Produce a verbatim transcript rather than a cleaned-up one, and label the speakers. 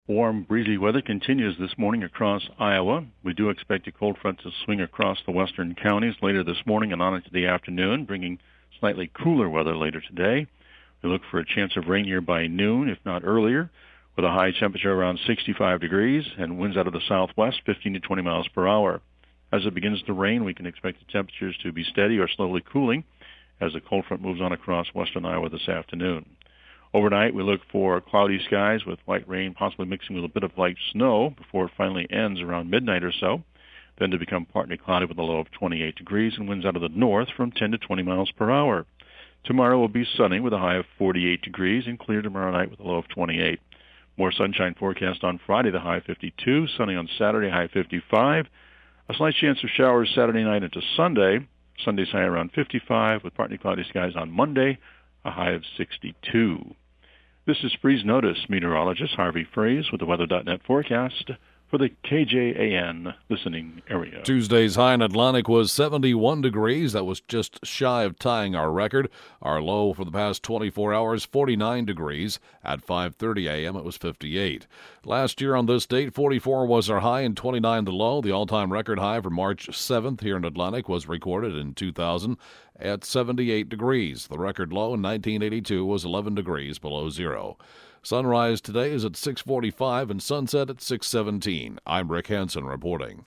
Speaker 1: Warm, breezy weather continues this morning across Iowa. We do expect a cold front to swing across the western counties later this morning and on into the afternoon, bringing slightly cooler weather later today. We look for a chance of rain here by noon, if not earlier, with a high temperature around sixty-five degrees and winds out of the southwest, fifteen to twenty miles per hour. As it begins to rain, we can expect the temperatures to be steady or slowly cooling as the cold front moves on across western Iowa this afternoon. Overnight, we look for cloudy skies with light rain possibly mixing with a bit of light snow before it finally ends around midnight or so, then to become partly cloudy with a low of twenty-eight degrees and winds out of the north from ten to twenty miles per hour. Tomorrow will be sunny with a high of forty-eight degrees and clear tomorrow night with a low of twenty-eight. More sunshine forecast on Friday, the high fifty-two, sunny on Saturday, high fifty-five. A slight chance of showers Saturday night into Sunday. Sunday's high around fifty-five with partly cloudy skies on Monday, a high of sixty-two. This is Freeze Notice meteorologist Harvey Freeze with the weather dot net forecast for the K J A N listening area.
Speaker 2: Tuesday's high in Atlantic was seventy-one degrees. That was just shy of tying our record. Our low for the past twenty-four hours, forty-nine degrees. At five thirty a.m., it was fifty-eight. Last year on this date, forty-four was our high and twenty-nine the low. The all-time record high for March seventh here in Atlantic was recorded in two thousand at seventy-eight degrees. The record low in nineteen eighty-two was eleven degrees below zero. Sunrise today is at six forty-five and sunset at six seventeen. I'm Rick Hansen reporting.